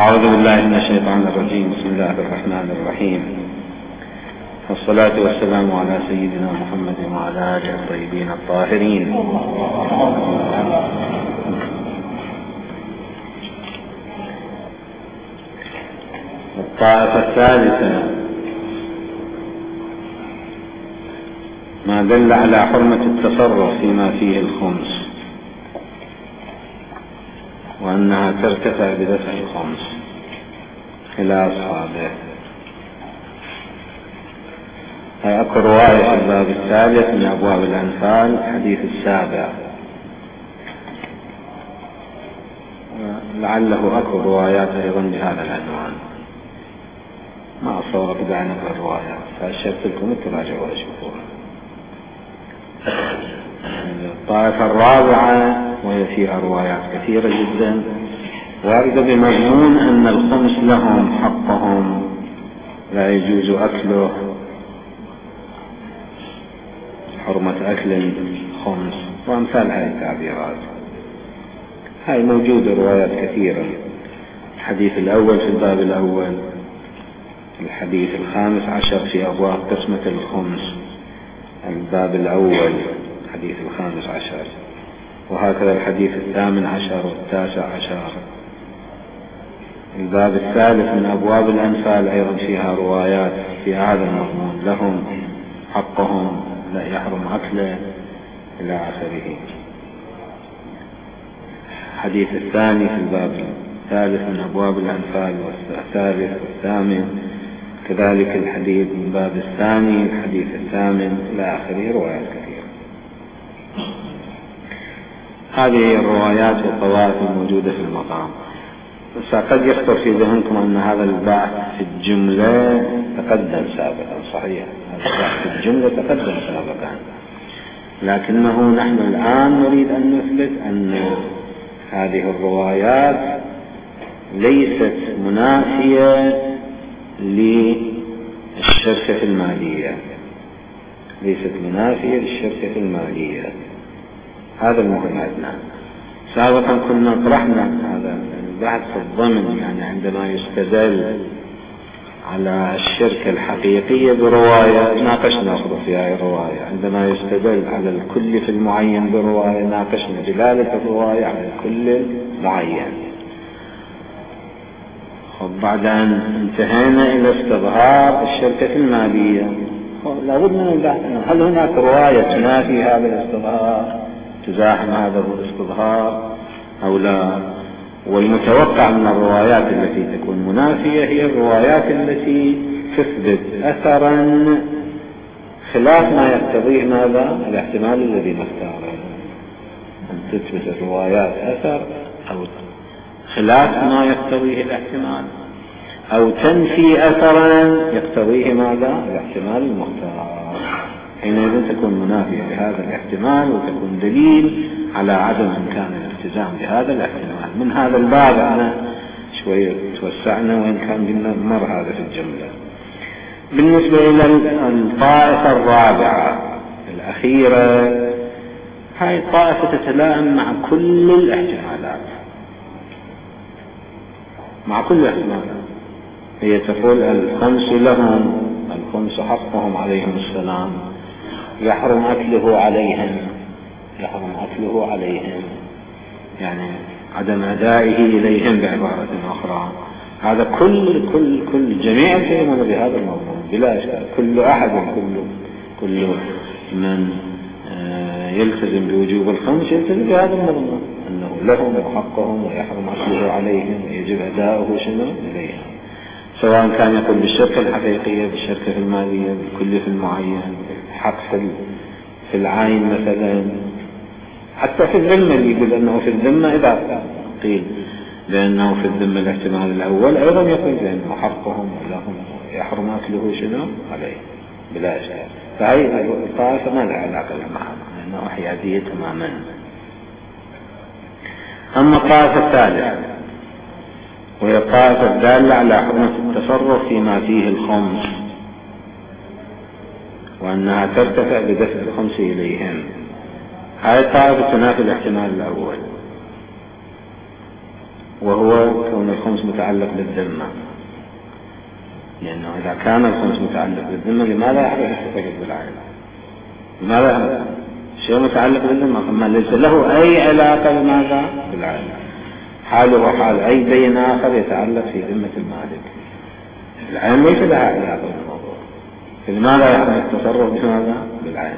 أعوذ بالله من الشيطان الرجيم. بسم الله الرحمن الرحيم، والصلاة والسلام على سيدنا محمد وعلى آله الطيبين الطاهرين. الطائفة الثالثة ما دل على حرمة التصرف فيما فيه الخمس، وأنها ترتفع بدفع الخمس إلى أصحابه. هي أكو رواية في الباب الثالث من أبواب الأنفال، الحديث السابع، لعله أكو روايات أيضا بهذا العنوان، ما أصور بدأ نقرأ الروايات، فأشرت لكم تراجعوا وشوفوها. الطائفة الرابعة وهي فيها روايات كثيرة جدا واردة بمضمون أن الخمس لهم حقهم، لا يجوز أكله، حرمة أكل الخمس وأمثال هذه التعبيرات. هاي موجودة روايات كثيرة. الحديث الأول في الباب الأول، الحديث 15 في أبواب قسمة الخمس، الباب الأول الحديث 15، وهكذا الحديث 18 و19. الباب الثالث من أبواب الأنفال أيضا فيها روايات في هذا المضمون، لهم حقهم، لا يحرم أكله إلى آخره. الحديث الثاني في الباب الثالث من أبواب الأنفال، والثالث والثامن كذلك الحديث من باب الثاني، الحديث الثامن إلى آخره، روايات كثيرة. هذه الروايات والطوائف الموجودة في المقام. بس قد يخطر في ذهنكم أن هذا البحث في الجملة تقدم سابقا، صحيح، هذا البحث في الجملة تقدم سابقا، لكنه نحن الآن نريد أن نثبت أن هذه الروايات ليست منافية للشركة المالية، ليست منافية للشركة المالية. هذا المهم عندنا. سابقا كنا طرحنا هذا البحث في الضمن، يعني عندما يستدل على الشركة الحقيقية برواية ناقشنا في هذه الرواية، عندما يستدل على الكل في المعين برواية ناقشنا دلالة الرواية على الكل المعين. وبعد أن انتهينا إلى استظهار الشركة المالية، لابد من البحث هل هناك رواية تنافي هذا الاستظهار، تزاحم هذا الاستظهار أو لا. والمتوقع من الروايات التي تكون منافية هي الروايات التي تثبت أثرا خلاف ما يقتضيه ماذا الاحتمال الذي نختاره، أن تثبت الروايات أثر أو خلاف ما يقتضيه الاحتمال، أو تنفي أثرا يقتضيه ماذا الاحتمال المختار. حينئذ تكون منافية لهذا الاحتمال وتكون دليل على عدم إمكان الالتزام بهذا الاحتمال. من هذا الباب أنا شوية توسعنا، وإن كان قلنا مر هذا في الجملة. بالنسبة إلى الطائفة الرابعة الأخيرة، هاي الطائفة تتلائم مع كل الاحتمالات، مع كل الاحتمالات. هي تقول الخمس لهم، الخمس حقهم عليهم السلام، يحرم أكله عليهم، يحرم أكله عليهم، يعني عدم أدائه إليهم بعبارة أخرى. هذا كل جميع يؤمن بهذا الموضوع بلا إشكال. كل أحد كل من يلتزم بوجوب الخمس يلتزم بهذا الموضوع، أنه لهم وحقهم ويحرم أكله عليهم ويجب أداؤه شنو إليهم، سواء كان يقول بالشركة الحقيقية، بالشركة المالية، بالكل في المعين، حق في العين مثلا، حتى في الذمة اللي يقول أنه في الذمة، إذا قيل بأنه في الذمة الاحتمال الأول أيضا يقول بأنه حقهم ولهم يحرم أكله شنو عليه بلا إشكال. فهي الطائفة ما لها علاقة معها، لأنه حيادية تماما. أما الطائفة الثالثة وهي الطائفة الدالة على حرمة التصرف فيما فيه الخمس، وأنها ترتفع بدفع الخمس إليهم. هذه الطائفة تنافي الاحتمال الأول، وهو كون الخمس متعلق بالذمة، لأنه إذا كان الخمس متعلق بالذمة لماذا يحدث التصرف بالعين؟ لماذا يحدث؟ شيء متعلق بالذمة ثم ليس له أي علاقة بماذا؟ بالعين، حاله حال أي دين آخر يتعلق في ذمة المالك، العين ليس لها علاقة بالموضوع، فلماذا يحدث التصرف بماذا؟ بالعين.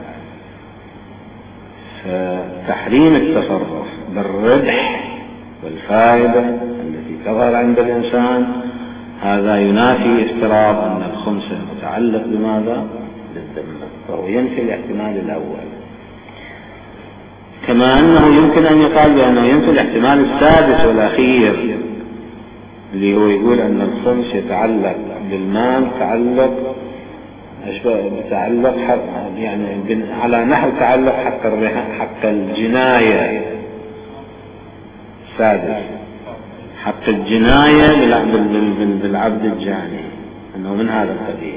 فتحريم التصرف بالربح والفائدة التي تظهر عند الإنسان هذا ينافي افتراض أن الخمس متعلق بماذا؟ بالذمة، فهو ينفي الاحتمال الأول. كما أنه يمكن أن يقال بأنه ينفي الاحتمال السادس والأخير اللي هو يقول أن الخمس يتعلق بالمال تعلق يعني على نحو تعلق حق الجناية السادس، حق الجناية بالعبد الجاني، أنه من هذا القبيل.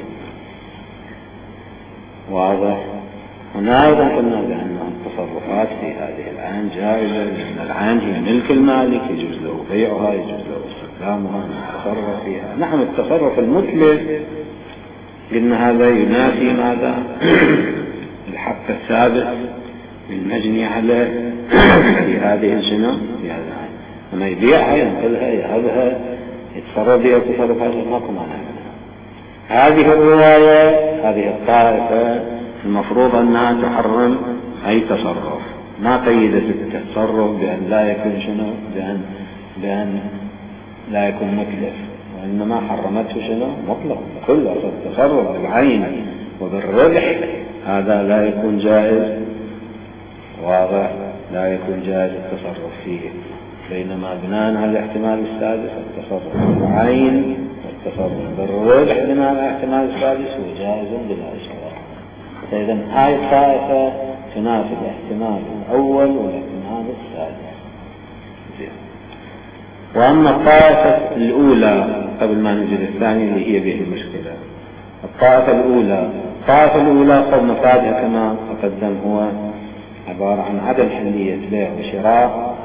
واضح. هنا أيضا قلنا بأن التصرفات في هذه العين جائزة، لأن العين هي ملك المالك، يجوز له بيعها، يجوز له استخدامها، التصرف فيها. نعم التصرف المتلف قلنا هذا ينافي ماذا؟ الحق الثابت المجني عليه في هذه الجنة، في هذا العين. لما يبيعها ينقلها يهبها يتصرف بها تصرفات ماكو معنى. هذه الرواية هذه الطائفة المفروض أنها تحرم أي تصرف، ما قيدت التصرف بأن لا يكون شنو؟ بأن لا يكون متلف، وإنما حرمته شنو؟ مطلق. كل التصرف بالعين وبالربح هذا لا يكون جائز، واضح، لا يكون جائز التصرف فيه. بينما بناء على الاحتمال السادس التصرف بالعين والتصرف بالربح بناء على الاحتمال السادس هو جائز بلا إشكال. فإذا هاي الطائفة تنافي الاحتمال الأول والاحتمال السادس. وأما الطائفة الأولى قبل ما نجي للثانية اللي هي به المشكلة، الطائفة الأولى قد مفادها كما تقدم هو عبارة عن عدم حلية بيع وشراء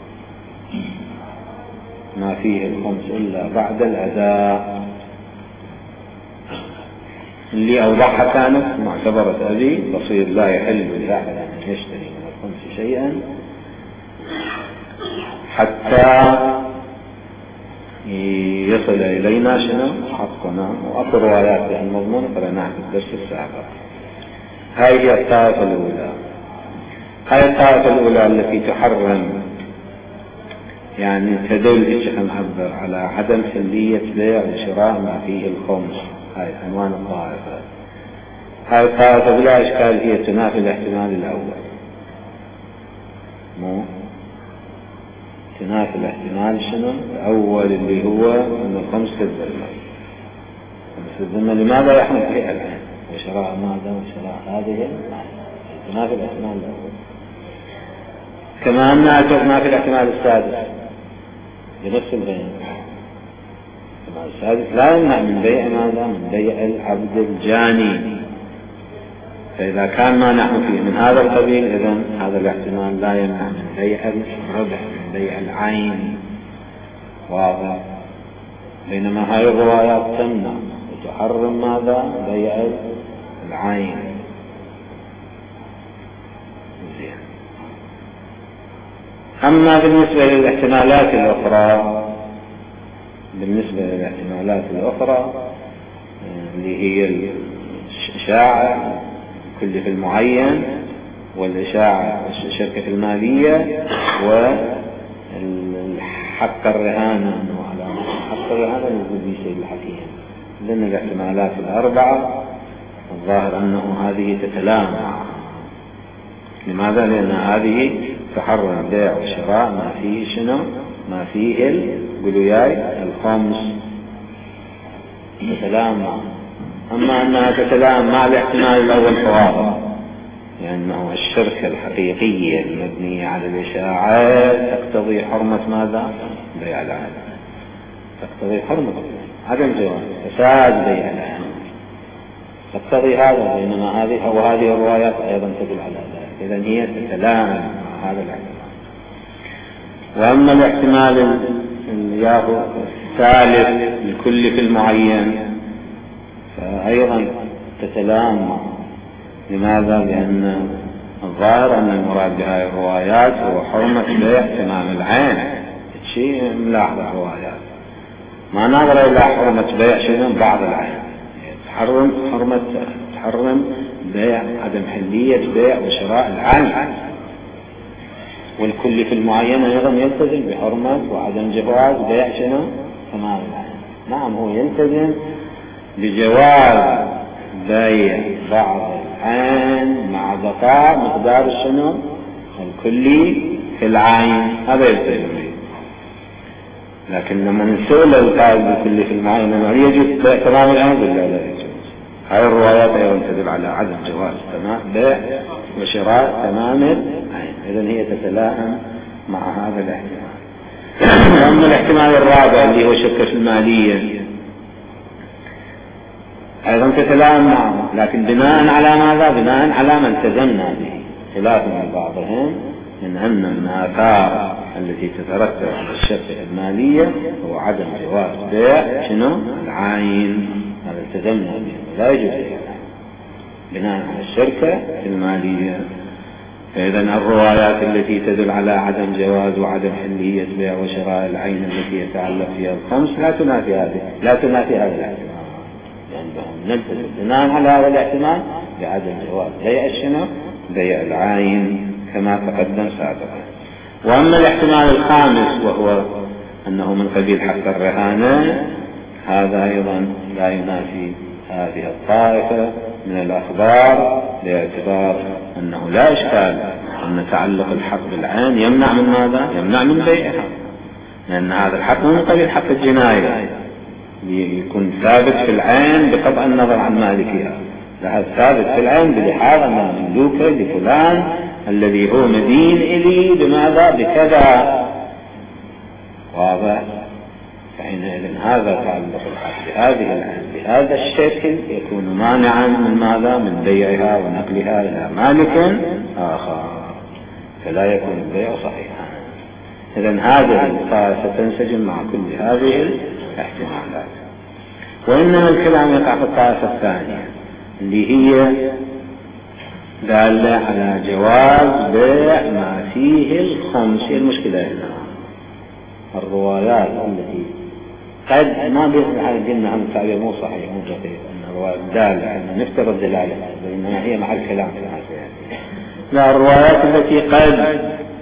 ما فيه الخمس إلا بعد الأداء. اللي أوضحها كانت معتبرة أبي تصير لا يحل لأحد أن يشتري من الخمس شيئا حتى يصل إلينا شنو حقنا، وأكثر روايات بأن المضمون قرأناها في الدرس السابق. هاي هي الطائفة الأولى. هاي الطائفة الأولى التي تحرم، يعني تدل بشكل معبر على عدم حلية بيع وشراء ما فيه الخمس. هاي عنوان الطائفة. هاي الطائفة بلا إشكال هي تنافي الاحتمال الأول، مو تنافي الاحتمال شنو الأول اللي هو أن الخمس للذمة. خمس للذمة لماذا يحمل بيع العين وشراء ماذا وشراء هذه؟ تنافي الاحتمال الأول. كما أنها تنافي الاحتمال السادس بنفس البيع. الاحتمال السادس لا يمنع من بيع ماذا؟ من بيع العبد الجاني. فإذا كان ما نحن فيه من هذا القبيل إذن هذا الاحتمال لا يمنع من بيع الربح، من بيع العين، واضح. بينما هذه الروايات تمنع وتحرم ماذا؟ بيع العين. زين. أما بالنسبة للاحتمالات الأخرى اللي هي الإشاعة كل في المعين، والإشاعة الشركة المالية، والحق الرهانة، وعلى حق الرهانة يقول به سيد الحكيم. لأن الاحتمالات الأربعة الظاهر أنه هذه تتلامع. لماذا؟ لأن هذه تحرم بيع وشراء ما فيه شنو؟ ما فيه القلوياي الخمس، تتلامع. أما أنها تتلامع مع الاحتمال الأول فواضح، لأنه الشركة الحقيقية المبنية على الإشاعات تقتضي حرمة ماذا؟ بيع العين، تقتضي حرمة عدم جواز فساد بيع العين، تقتضي هذا. بينما هذه الروايات أيضا تدل على ذلك. إذن هي تتلامع مع هذا الاحتمال. وأما الاحتمال ياخذ الثالث الكل في المعين، فأيضا تتلام. لماذا؟ لأن الظاهر أن المراد بهذه الروايات هو حرمة بيع تمام العين، شيء ملاحظ الروايات، ما نظر إلى حرمة بيع شيء من بعض العين، تحرم بيع عدم حلية بيع وشراء العين. والكل في المعين أيضا يلتزم بحرمة وعدم جواز بيع شنو تمام العين. نعم، هو يلتزم بجواز بيع بعض العين مع بقاء مقدار شنو الكلي في العين، هذا يلتزم به. لكن لما نسأل القائل بالكلي في المعين هل يجوز بيع تمام العين ولا لا يجوز؟ هاي الروايات أيضا تدل على عدم جواز تمام بيع وشراء تمام العين، إذن هي تتلائم مع هذا الاحتمال. أما الاحتمال الرابع اللي هو شركة المالية أيضا تتلائم معه، لكن بناء على ماذا؟ بناء على ما التزمنا به، خلافا من بعضهم من أن من آثار التي تترتب على الشركة المالية هو عدم جواز بيع شنو العين، هذا التزمنا به لا يجوز بناء على الشركة المالية. فإذا الروايات التي تدل على عدم جواز وعدم حلية بيع وشراء العين التي يتعلق فيها الخمس لا تنافي هذا الاحتمال، لأنهم نلتزم بناء على هذا الاحتمال بعدم جواز بيع شنو بيع العين كما تقدم سابقا. وأما الاحتمال الخامس وهو أنه من قبيل حق الرهانة، هذا أيضا لا ينافي هذه الطائفة من الأخبار، باعتبار أنه لا إشكال أن تعلق الحق بالعين يمنع من ماذا؟ يمنع من بيعها، لأن هذا الحق من قبيل حق الجناية يكون ثابت في العين بقطع النظر عن مالكها، لهذا ثابت في العين بلحاظ أن مملوكه لفلان الذي هو مدين إلي بماذا؟ بكذا، واضح؟ فحينئذ هذا تعلق الحق بهذه العين بهذا الشكل يكون مانعا من ماذا؟ من بيعها ونقلها إلى مالك آخر، فلا يكون البيع صحيحا. إذن هذه الطائفة تنسجم مع كل هذه الاحتمالات. وإنما الكلام يقع في الطائفة الثانية اللي هي دالة على جواز بيع ما فيه الخمس. المشكلة هنا الروايات التي قد ما قلنا عن التعبير مو صحيح مو دقيق أن الروايات دالة أن نفترض دلالة، بينما هي مع الكلام في الحسين. لا، الروايات التي قد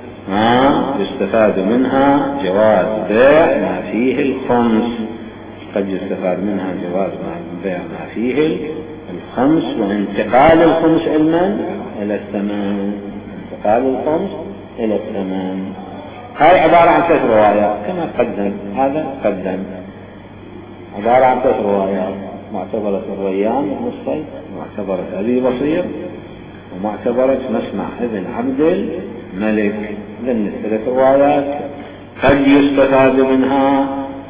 يستفاد منها جواز بيع ما فيه الخمس، قد يستفاد منها جواز بيع ما فيه الخمس وانتقال الخمس إلى الثمن، انتقال الخمس إلى الثمن. هاي عبارة عن 3 روايات كما قدم، هذا قدم عبارة عن 3 روايات: معتبرة الريان المصطلح، معتبرة أبي بصير، ومعتبرة مسمع ابن عبد الملك. ذن 3 روايات قد يستفاد منها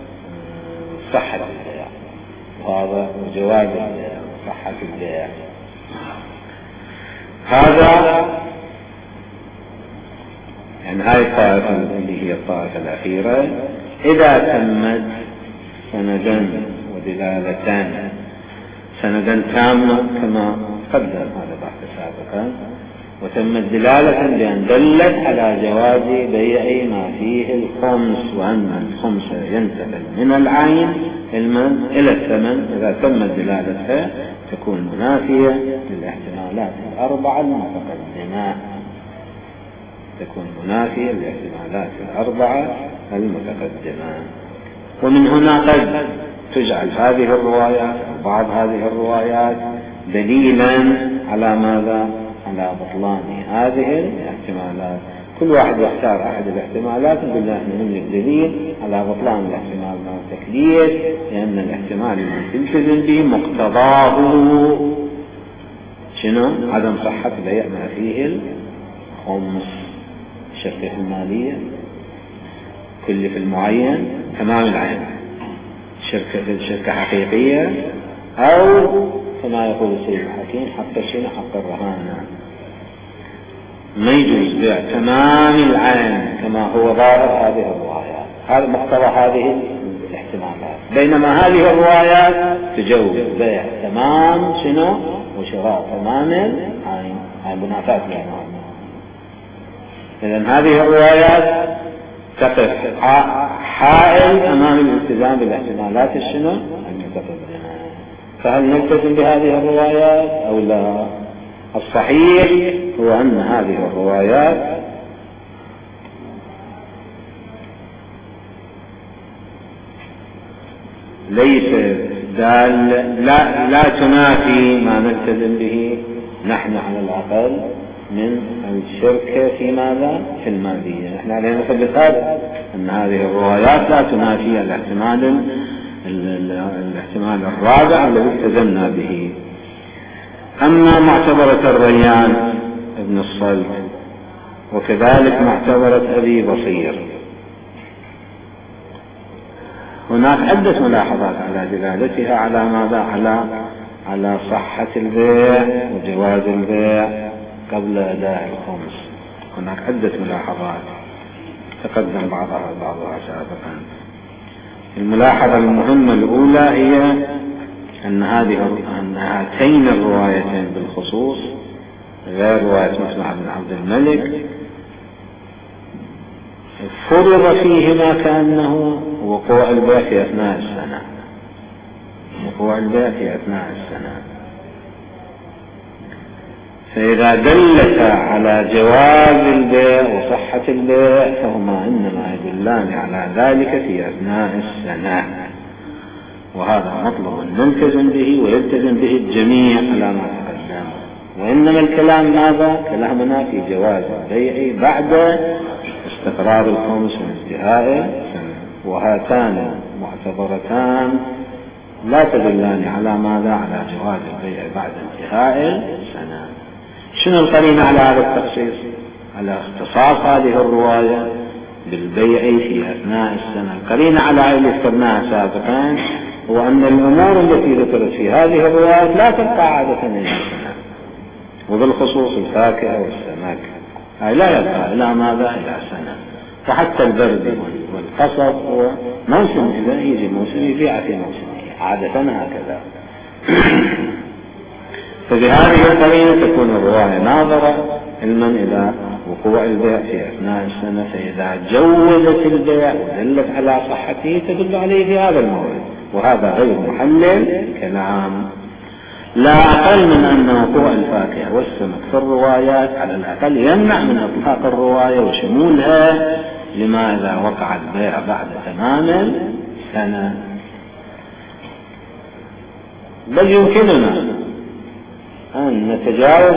صحة البيع، وهذا جواز البيع وصحة البيع. هذا يعني هاي الطائفة اللي هي الطائفة الأخيرة إذا تمت سندا ودلالتان، سندا تامة كما قدم هذا بحث سابقا، وتمت دلالة بأن دلت على جواز بيع ما فيه الخمس، وأن الخمس ينتقل من العين إلى الثمن. إذا تمت دلالتها تكون منافية للاحتمالات الأربعة المتقدمة، تكون منافية للاحتمالات الأربعة المتقدمة. ومن هنا قد تجعل هذه الروايات أو بعض هذه الروايات دليلا على ماذا؟ على بطلان هذه الاحتمالات. كل واحد يختار أحد الاحتمالات نقول له احنا نملك دليل على بطلان الاحتمال مع التكليف، لأن الاحتمال اللي تلتزم به مقتضاه شنو؟ عدم صحة بيع ما فيه الخمس. الشركة المالية كل في المعين تمام العين، شركة حقيقية، أو كما يقول السيد الحكيم حق شنو؟ حق الرهانة. ما يجوز بيع تمام العين كما هو ظاهر هذه الروايات، هذا مقتضى هذه الاحتمالات. بينما هذه الروايات تجوز بيع تمام شنو وشراء تمام العين، هاي منافاة بينهم. إذن هذه الروايات تقف حائل أمام الالتزام بالاحتمالات الشنو المتقدمة. فهل نلتزم بهذه الروايات أو لا؟ الصحيح هو أن هذه الروايات ليست لا تنافي ما نلتزم به نحن على الأقل من الشركة في ماذا؟ في المادية. نحن علينا نثبت هذا، أن هذه الروايات لا تنافي الاحتمال الرابع الذي التزمنا به. أما معتبرة الريان ابن الصلت وكذلك معتبرة أبي بصير، هناك عدة ملاحظات على دلالتها على ماذا؟ على صحة البيع وجواز البيع قبل أداء الخمس. هناك عدة ملاحظات تقدم بعضها سابقا. الملاحظة المهمة الأولى هي أن هاتين الروايتين بالخصوص غير رواية مصنع بن عبد الملك فرض فيهما كأنه وقوع البيع في أثناء السنة، وقوع البيع في أثناء السنة. فإذا دلتا على جواز البيع وصحة البيع فهما إنما يدلان على ذلك في أثناء السنة، وهذا مطلب نلتزم به ويلتزم به الجميع على ما تقدم. وإنما الكلام ماذا؟ كلامنا في جواز البيع بعد استقرار الخمس وانتهاء السنة. وهاتان معتبرتان لا تدلان على ماذا؟ على جواز البيع بعد انتهاء السنة. شنو القرينة على هذا التخصيص؟ على اختصاص هذه الرواية بالبيع في أثناء السنة. القرينة على اللي ذكرناها سابقا هو أن الأمور التي ذكرت في هذه الروايات لا تبقى عادة إلى السنة، وبالخصوص الفاكهة والسمك هاي لا يبقى إلى ماذا؟ إلى سنة. فحتى البرد والقصب هو موسم، إذا يجي موسم يبيع في موسمه عادة هكذا. فبهذه القرينة تكون الرواية ناظرة علما إلى وقوع البيع في أثناء السنة، فإذا جوزت البيع ودلت على صحته تدل عليه في هذا الموعد، وهذا غير محلل كلام. لا أقل من أن وقوع الفاكهة والسمك في الروايات على الأقل يمنع من إطلاق الرواية وشمولها لما إذا وقع البيع بعد تمام السنة. بل يمكننا أن نتجاوز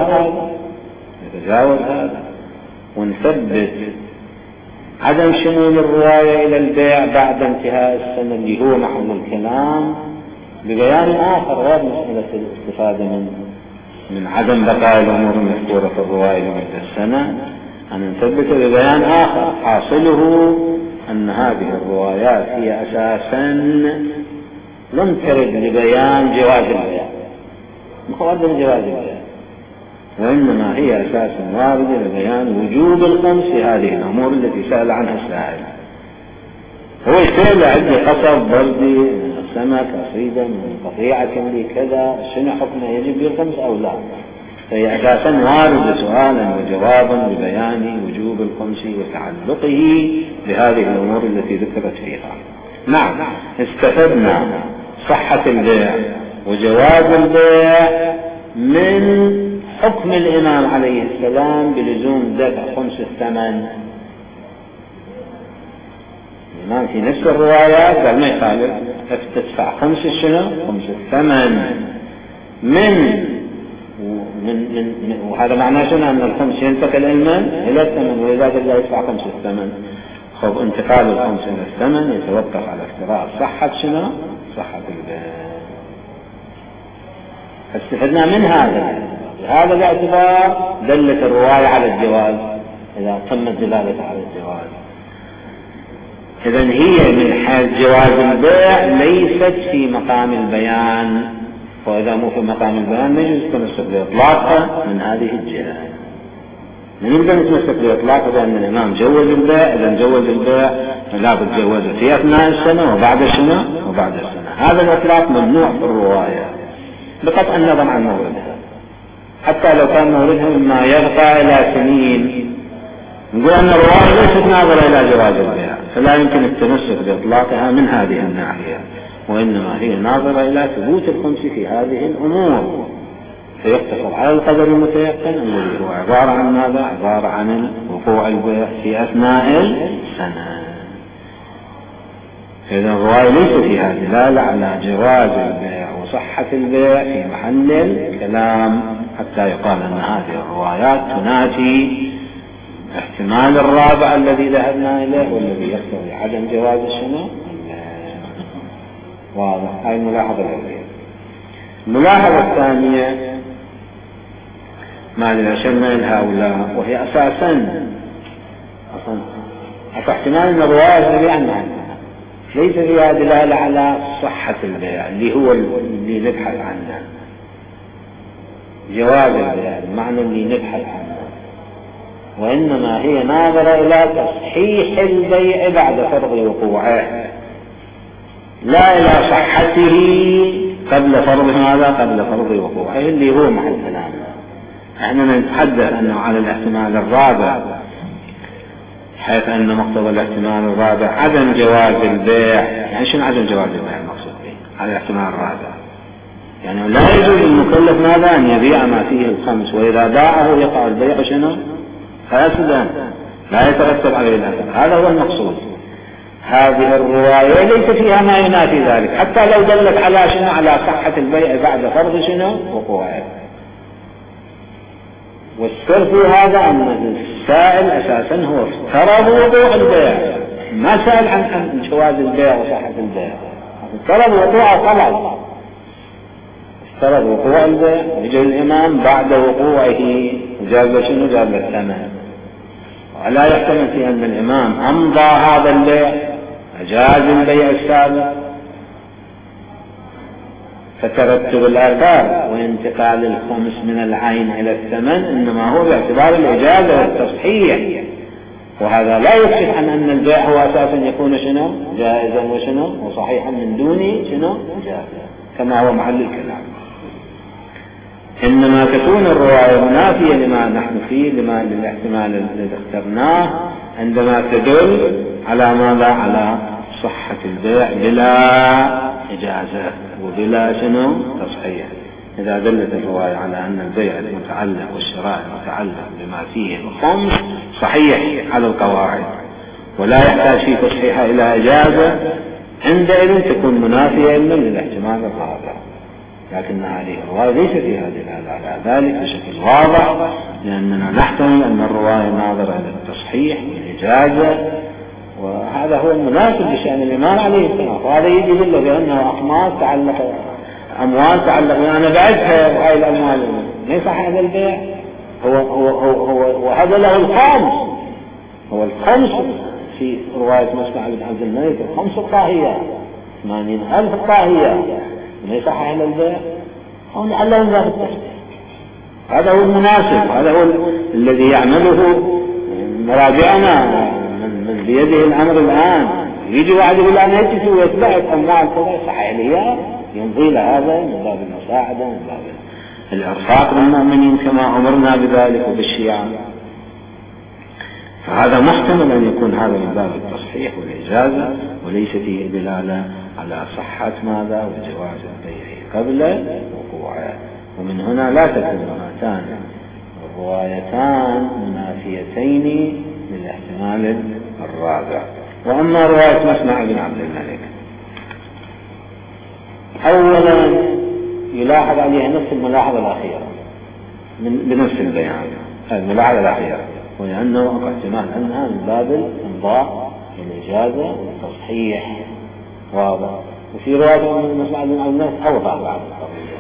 هذا ونثبت عدم شمول الرواية إلى البيع بعد انتهاء السنة اللي هو محل الكلام ببيان آخر غير مسألة الاستفادة من عدم بقاء الأمور المذكورة في الرواية لمدة السنة، أن نثبت ببيان آخر حاصله أن هذه الروايات هي أساسا لم ترد لبيان جواز البيع مقدم جواز البيع، وإنما هي أساسا واردة لبيان وجوب الخمس في هذه الأمور التي سأل عنها السائل. هو يسأل عندي قصب بردي سمك أصيدا من قطيعة لي كذا شنو حكمه يجب بالخمس أو لا؟ فهي أساسا واردة سؤالا وجوابا لبيان وجوب الخمس وتعلقه بهذه الأمور التي ذكرت فيها. نعم، استفدنا صحة البيع وجواز البيع من حكم الإمام عليه السلام بلزوم دفع خمس الثمن. الإمام في نفس الروايات قال ما يخالف تدفع خمس الثمن وهذا معناه شنو؟ أن الخمس ينتقل إلى الثمن، ولذلك لا يدفع خمس الثمن. خب انتقال الخمس إلى الثمن يتوقف على افتراض صحة صحة البيع. فاستفدنا من هذا الاعتبار دلت الرواية على الجواز إذا تمت دلالة على الجواز. إذن هي من حال جواز البيع ليست في مقام البيان، وإذا مو في مقام البيان ما يجوز تمسك بإطلاقها من هذه الجهة. نبدأ نتمسك بإطلاق بأن الإمام جوز البيع. إذا جوز البيع لا بد جوزه في أثناء السنة وبعد السنة وبعد السنة. هذا الإطلاق ممنوع في الرواية بقطع النظر عن موردها، حتى لو كان موردها مما يبقى إلى سنين. نقول أن الرواية ليست ناظرة إلى جواز البيع، فلا يمكن التمسك بإطلاقها من هذه الناحية، وإنما هي ناظرة إلى ثبوت الخمس في هذه الأمور، فيقتصر على القدر المتيقن الذي هو عبارة عن ماذا؟ عبارة عن وقوع البيع في أثناء السنة. إذا الرواية ليس فيها دلالة على جواز البيع وصحة البيع في محل الكلام، حتى يقال أن هذه الروايات تنافي احتمال الرابع الذي ذهبنا إليه والذي يقتضي عدم جواز الشنو. واضح؟ هاي الملاحظة الأولى. الملاحظة الثانية ما أشرنا إلى هؤلاء، وهي أساسا احتمال أن الرواية الذي عنها ليس فيها دلالة على صحة البيع اللي هو اللي نبحث عنه، جواز البيع المعنى اللي نبحث عنه، وإنما هي ناظرة إلى تصحيح البيع بعد فرض وقوعه، لا إلى صحته قبل فرض ماذا؟ قبل فرض وقوعه اللي هو محل كلامنا. احنا نتحدث أنه على الاحتمال الرابع، حيث أن مقتضى الاحتمال الرابع عدم جواز البيع. يعني شنو عدم جواز البيع المقصود به؟ على الاحتمال الرابع يعني لا يجوز للمكلف ماذا؟ أن يبيع ما فيه الخمس، وإذا باعه يقع البيع شنو؟ فاسدا، لا يترتب عليه الأثر. هذا هو المقصود. هذه الرواية ليس فيها ما ينافي ذلك، حتى لو دلت على شنو؟ على صحة البيع بعد فرض شنو؟ وقوعه. والسر في هذا أن السائل أساسا هو افترض وقوع البيع، ما سأل عن جواز البيع وصحة البيع، افترض وقوع طلب، افترض وقوع البيع، يجي الإمام بعد وقوعه جاب شنو؟ جاب الثمن. ولا يحتمل في أن الإمام أمضى هذا البيع أجاز البيع السابق فترتب الآثار وانتقال الخمس من العين إلى الثمن إنما هو باعتبار الإجازة والتصحيح، وهذا لا يكشف عن أن البيع هو أساسا يكون شنو؟ جائزا وشنو؟ وصحيحا من دون شنو؟ إجازة، كما هو محل الكلام. إنما تكون الرواية منافية لما نحن فيه، لما للاحتمال الذي اخترناه، عندما تدل على ماذا؟ على صحة البيع بلا إجازة وبلا شنو؟ تصحيح. إذا دلت الرواية على أن البيع المتعلق والشراء المتعلق بما فيه الخمس صحيح على القواعد ولا يحتاج في تصحيحها إلى إجازة، عندئذ تكون منافية إلا للاحتمال الرابع. لكن هذه الرواية ليس فيها دلالة على ذلك بشكل واضح، لأننا نحتمل أن الرواية ناظرة للتصحيح والإجازة، وهذا هو المناسب لشأن الإمام عليه السلام. وهذا يجي له بأنه أموال تعلق أنا بعتها وهاي الأموال ما يصح هذا البيع. وهذا له الخامس، هو الخمس في رواية مسمع بن عبد الملك، الخمس الطاهية 80,000 الطاهية، ما يصح هذا البيع. ولعله من ذلك التصحيح. هذا هو المناسب، هذا هو الذي يعمله مراجعنا من بيده الأمر الآن. يجي واحد يقول أنا يجي ويتبعت أموال كذا صحيح لي، يمضي لهذا من باب المساعدة، من باب الإرفاق بالمؤمنين كما أمرنا بذلك وبالشيعة. فهذا محتمل أن يكون هذا من باب التصحيح والإجازة، وليس فيه دلالة على صحة ماذا؟ وجواز البيع قبل وقوعه. ومن هنا لا تكون هاتان الروايتان منافيتين للاحتمال الرابع. وأما رواية مسمع بن عبد الملك، أولا يلاحظ عليها نفس الملاحظة الأخيرة بنفس البيان، الملاحظة الأخيرة، ولأنه احتمال أنها من باب الإمضاء والإجازة والتصحيح واضح. وفي رواية مسمع بن عبد الملك أوضح بعض القضية،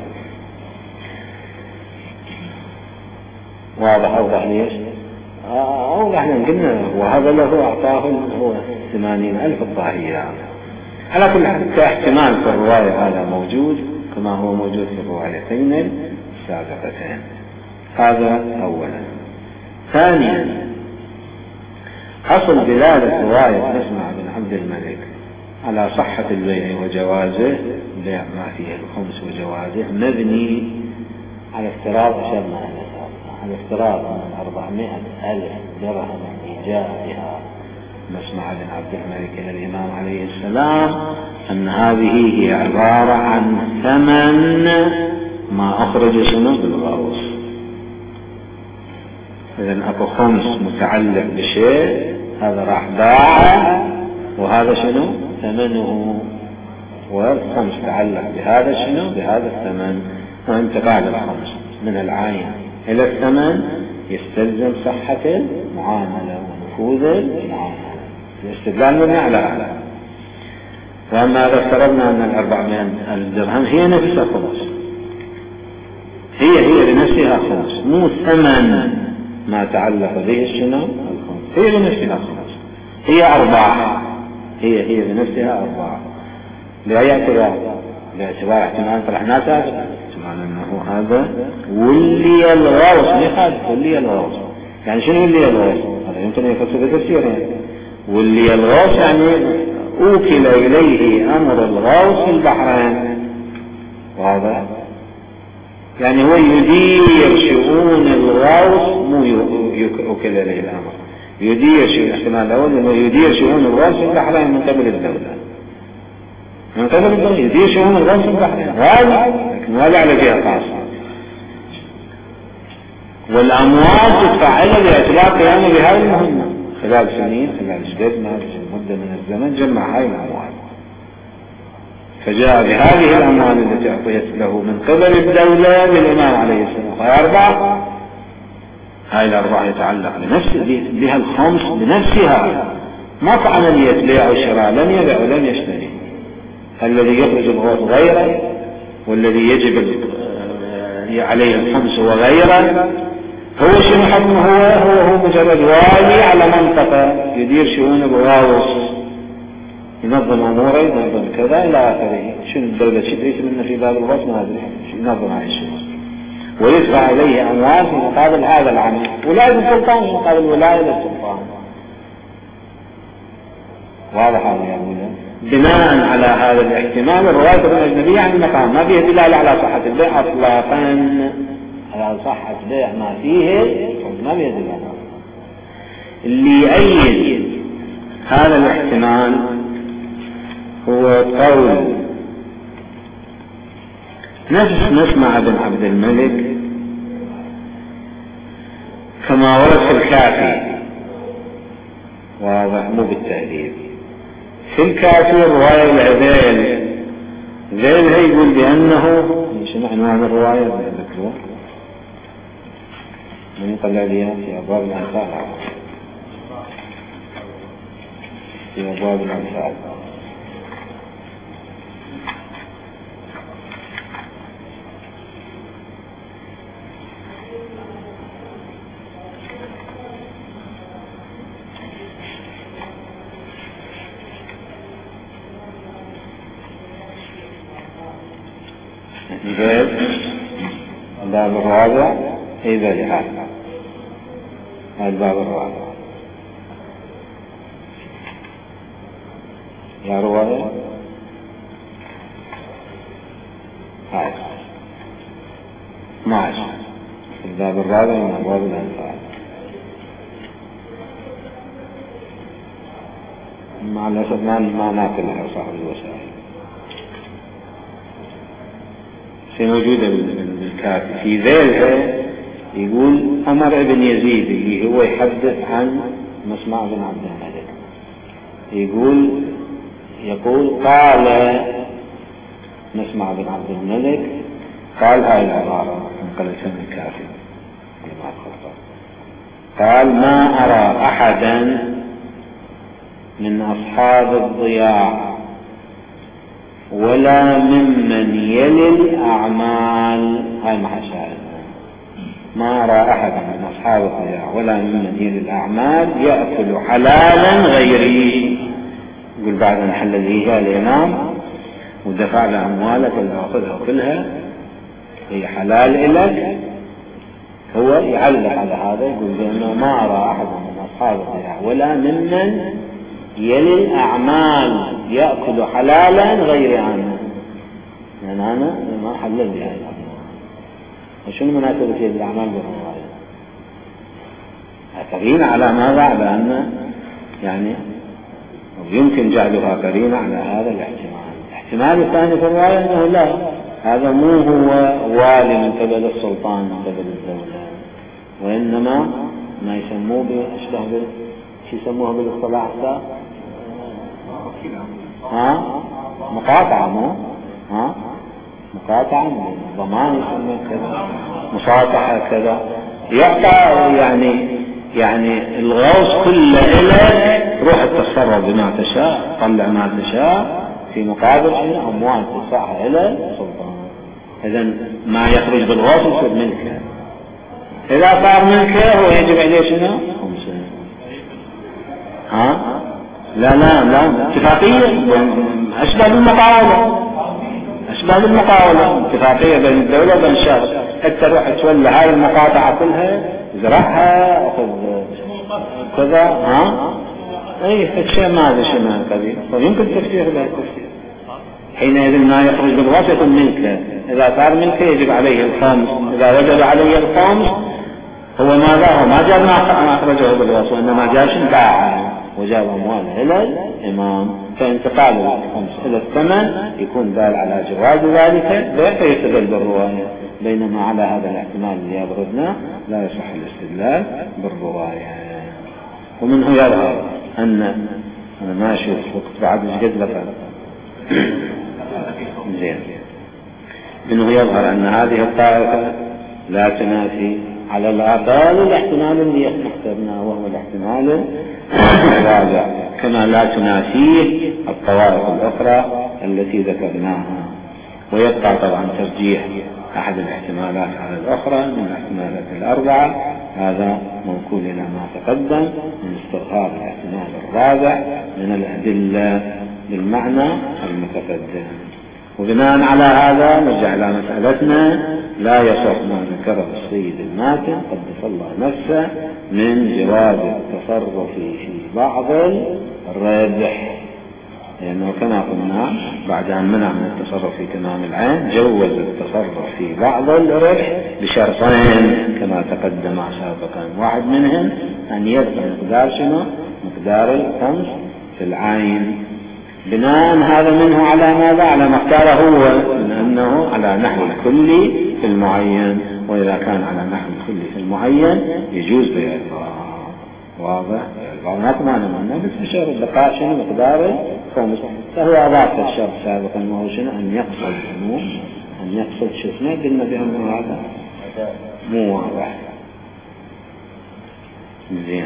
واضح. أوضح ليش؟ أوضح لأن قلنا وهذا له أعطاه هو 80,000 الطاهية. على كل حال كاحتمال في الرواية هذا موجود كما هو موجود في الروايتين السابقتين. هذا أولا. ثانيا، أصل دلالة رواية مسمع بن عبد الملك على صحة البيع وجوازه، بيع ما فيه الخمس وجوازه، مبني على افتراض أشرنا على افتراض من 400,000 درهم التي جاء بها مسمع بن عبد الملك إلى الإمام عليه السلام، أن هذه هي عبارة عن ثمن ما أخرج شنو بالغوص. إذن أكو خمس متعلق بشيء، هذا راح باع وهذا شنو ثمنه، والخمس تعلق بهذا شنو بهذا الثمن، وانتقال الخمس من العين إلى الثمن يستلزم صحة المعاملة ونفوذ المعاملة. الاستدلال مبني على هذا. وأما إذا افترضنا أن 400,000 درهم هي نفسها خمس، هي بنفسها خمس، مو ثمن ما تعلق به شنو الخمس، هي بنفسها خمس، هي أرباح، هي بنفسها أرباح. بأي اعتبار؟ باعتبار احتمال طرح ناسا، احتمال أنه هذا ولي الغوص، يخالف ولي الغوص. يعني شنو ولي الغوص؟ هذا يمكن أن يفسر بتفسيرين. ولي الغوص يعني أوكل إليه أمر الغوص في البحرين، واضح؟ يعني هو يدير شؤون الغوص، مو أوكل إليه الأمر، يدير شؤون، احتمال الأول أنه يدير شؤون الغوص في البحرين من قبل الدولة، من قبل الدولة يدير شؤون الغوص في البحرين، لكن ولا على جهة خاصة. والأموال تدفع له باعتبار قيامه بهذه المهمة خلال سنين، خلال مدة من الزمن جمع هاي الأموال، فجاء بهذه الأموال التي أعطيت له من قبل الدولة للإمام عليه السلام، هاي أربعة، هاي الأربعة يتعلق بها الخمس بنفسها، ما في عملية بيع وشراء، لم يبيع ولم يشتري. الذي يخرج الغوث غيره، والذي يجب عليه الخمس هو غيره. هو شنو حكمه؟ هو مجرد والي على منطقة يدير شؤون الغوص، ينظم أموره، ينظم كذا إلى آخره. شنو الدولة تريد منه في باب الغوص؟ ما أدري، ينظم هذه الشؤون ويدفع إليه أموال في مقابل هذا العمل. ولاية السلطان في مقابل ولاية السلطان، واضح هذا يا أبونا؟ بناء على هذا الاحتمال الرواية الأجنبية عن المقام ما فيها دلالة على صحة البيع أطلاقا، على صحة بيع ما فيه ما فيها دلالة. اللي يؤيد هذا الاحتمال هو قول نفس مسمع بن عبد الملك كما ورد في الكافي، واضح مو بالتهذيب. في الكافي رواية العذيل، ذيلها يقول بأنه شنو عنوان الرواية ذكروه من يطلع لي في أبواب الأنفال، في أبواب الأنفال زيد الباب الرابع، إذا جهاز الباب الرابع يا رواية هاي 12 الباب الرابع من أبواب الأنفال. مع الأسف ما ناكلها صاحب الوسائل، في موجودة بالكافي. في ذيلها يقول عمر بن يزيد اللي هو يحدث عن مسمع بن عبد الملك، يقول قال مسمع بن عبد الملك، قال هاي العبارة نقلتها من الكافي، قال ما أرى أحدا من أصحاب الضياع ولا ممن يلي الأعمال، هاي محشاهد، ما أرى أحدا من أصحاب الضياع ولا ممن يلي الأعمال يأكل حلالا غيري. يقول بعد أن حل لي الإمام ودفع له أموالك اللي أخذها كلها هي حلال إلك، هو يعلق على هذا، يقول بأنه ما أرى أحد من أصحاب الضياع ولا ممن يلي الأعمال يأكل حلالا غير عنه، يعني أنا ما حلل لي هذا. وشنو مناسبة يلي الأعمال بالرواية؟ قرينة على ماذا؟ على أن يعني يمكن جعلها قرينة على هذا الاحتمال. الاحتمال الثاني في الرواية أنه لا، هذا مو هو والي من قبل السلطان من قبل الدولة، وإنما ما يسموه بأشبه شو يسموها بالاصطلاح مقاطعة، مو مقاطعة ضمان يسمى كذا، مصافحة كذا، يعطى يعني الغوص كله إلك، روح تتصرف بما تشاء، طلع ما تشاء في مقابل أموال تدفعها إلى السلطان. إذن ما يخرج بالغوص يصير ملكه، إذا صار ملكه هو يجب عليه شنو؟ خمسة. لا اتفاقية أشبه بالمقاولة، اتفاقية بين الدولة وبين الشخص، حتى روح تولى هاي المقاطعة كلها، زرعها أخذ كذا، أي شيء ما هذا شيء ما قليل، فيمكن تفسير له التفسير. حينئذ ما يخرج بالغوص يكون ملكه، إذا صار ملكه يجب عليه الخمس، إذا وجب عليه الخمس هو ماذا؟ هو ما جاب ما أخرجه بالغوص، وإنما جاب باعه وجاب أمواله إلى الإمام، فانتقال الخمس إلى الثمن يكون دال على جواز ذلك فيستدل بالرواية، بينما على هذا الاحتمال اللي يبردنا لا يصح الاستدلال بالرواية. ومنه يظهر أن أنا ما أشوف وقت بعد جد لك زين، منه يظهر أن هذه الطائفة لا تنافي على الأقل الاحتمال اللي اخترناه وهو الاحتمال الرابع، كما لا تنافيه الطوائف الأخرى التي ذكرناها. ويبقى طبعا ترجيح أحد الاحتمالات على الأخرى من الاحتمالات الأربعة، هذا منقول إلى ما تقدم من استظهار الاحتمال الرابع من الأدلة بالمعنى المتقدم. وبناء على هذا نرجع إلى مسألتنا، لا يصح ما ذكره السيد الماتن قدس الله نفسه من جواز التصرف في بعض الربح، لأنه كما قلنا بعد أن منع من التصرف في تمام العين جوز التصرف في بعض الربح بشرطين كما تقدم سابقا، واحد منهم أن يبقى مقدار شنو؟ مقدار الخمس في العين. بناء هذا منه على ماذا؟ على ما اختاره هو، من أنه على نحو الكلي في المعين، وإذا كان على نحو الكلي في المعين يجوز بيع البعض. واضح؟ البعض ما نمنا بس بشرط البقاء شنو مقدار الخمس، فهو أضاف الشرط سابقا وهو شنو؟ أن يقصد أن يقصد شفنا قلنا بأنه هذا مو واضح. زين،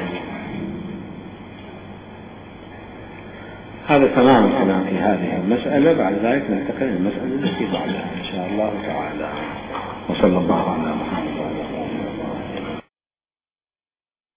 هذا تمام الكلام في هذه المسألة. بعد ذلك ننتقل إلى المسألة التي بعدها إن شاء الله تعالى. وصلى الله على محمد.